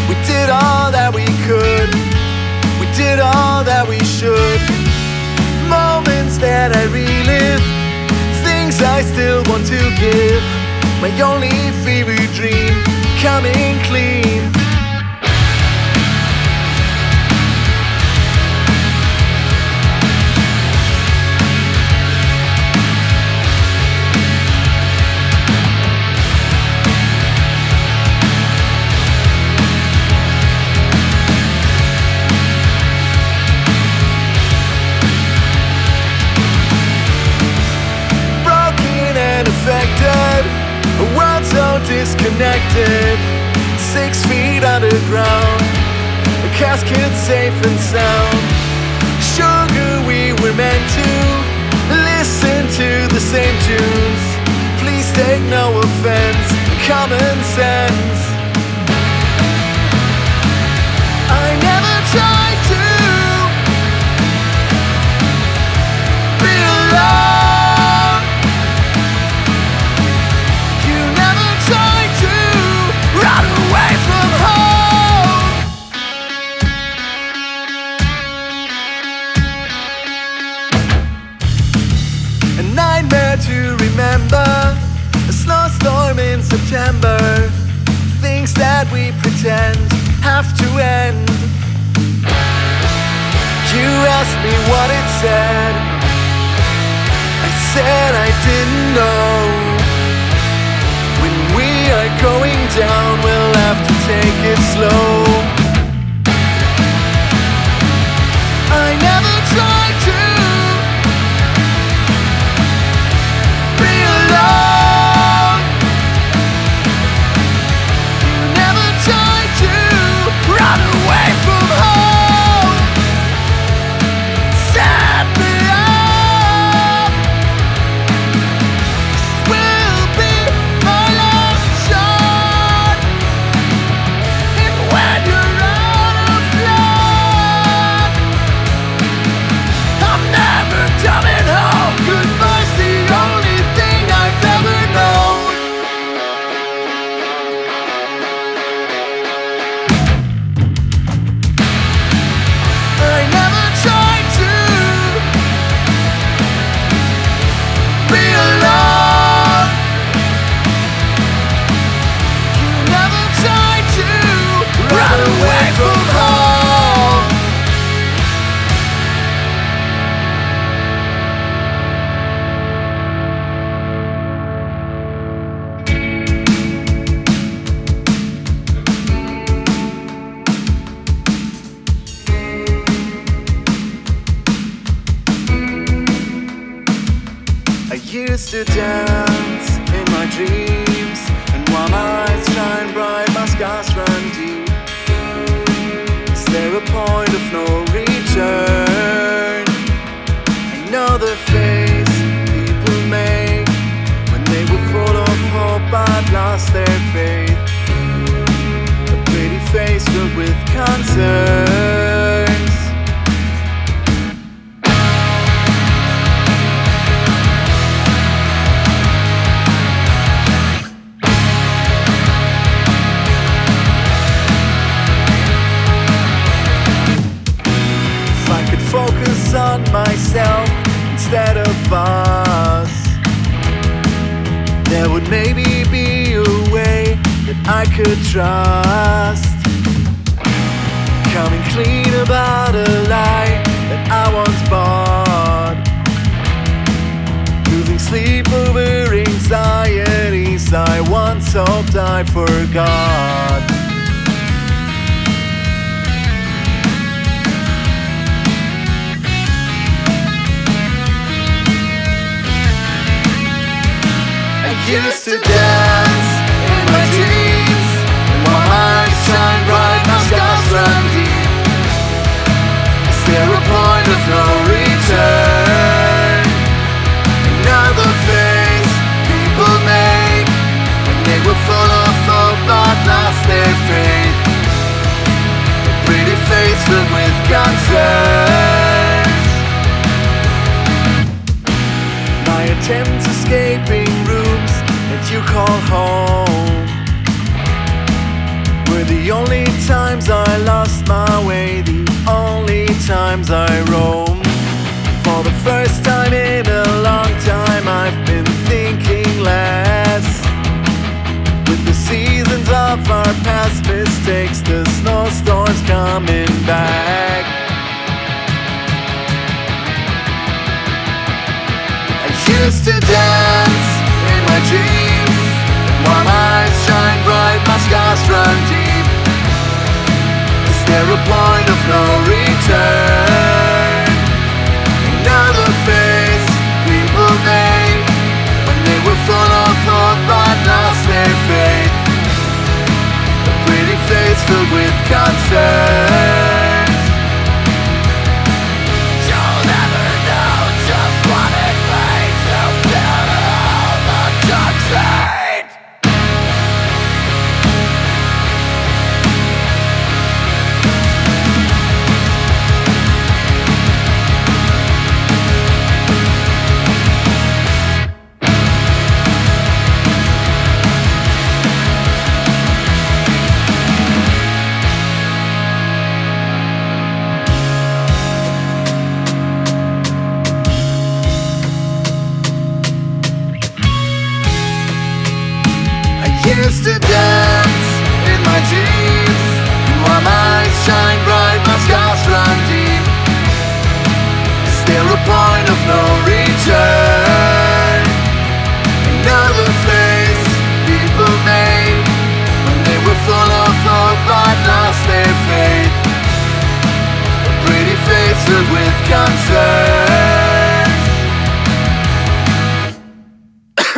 We did all that we could, we did all that we should. Moments that I relive, things I still want to give. My only fever dream, coming clean. A world so disconnected, 6 feet underground, a casket safe and sound. Sugar, we were meant to listen to the same tunes. Please take no offense, common sense. I never tried to be alone. To remember a snowstorm in September, things that we pretend have to end. You asked me what it said, I said I didn't know. When we are going down, we'll have to take it slow. I never tried to run away from home. Set me up. This will be my last shot. And when you're out of luck, I'm never coming home. Goodbye's the only thing I've ever known. I used to dance in my dreams, and while my eyes shine bright, my scars run deep. Is there a point of no return? I know the face people make when they were full of hope but lost their faith. A pretty face filled with concerns. Focus on myself instead of us, there would maybe be a way that I could trust. Coming clean about a lie that I once bought, losing sleep over anxieties I once hoped I forgot. Used to dance in my dreams, and while my eyes shine bright, my scars run deep. Is there a point of no return? Another face people make when they were full of hope but lost their faith. A pretty face filled with concerns. My attempts escaping rooms that you call times I roam. For the first time in a long time I've been thinking less. With the seasons of our past mistakes, the snowstorms coming back. I used to dance in my dreams, while my eyes shine bright, my scars run deep. Is there a point of no return? Another face people made when they were full of hope but lost their faith. A pretty face filled with concerns. You'll never know just what it means to build all the country. Used to dance in my dreams, while my eyes shine bright, my scars run deep. Is there a point of no return?